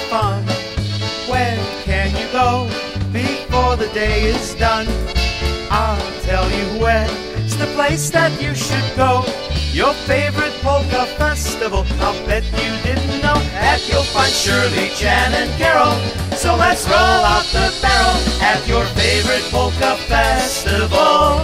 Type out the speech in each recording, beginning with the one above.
fun. Where can you go before the day is done? I'll tell you where. It's the place that you should go. Your favorite polka festival, I'll bet you didn't know that you'll find Shirley, Jan, and Carol. So let's roll out the barrel at your favorite polka festival.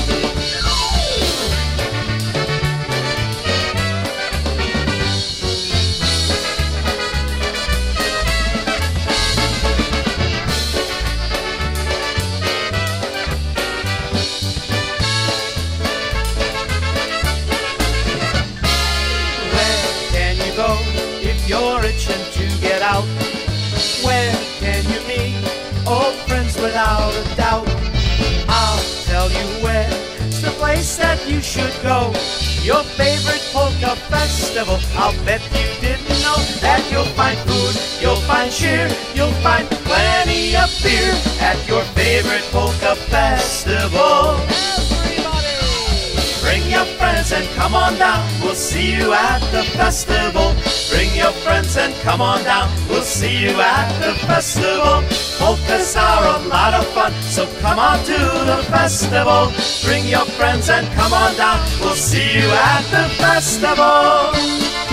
If you're itching to get out, where can you meet old friends without a doubt? I'll tell you where. It's the place that you should go. Your favorite polka festival. I'll bet you didn't know that you'll find food, you'll find cheer, you'll find plenty of beer at your favorite polka festival. Bring your friends and come on down, we'll see you at the festival. Bring your friends and come on down, we'll see you at the festival. Polkas are a lot of fun, so come on to the festival. Bring your friends and come on down, we'll see you at the festival.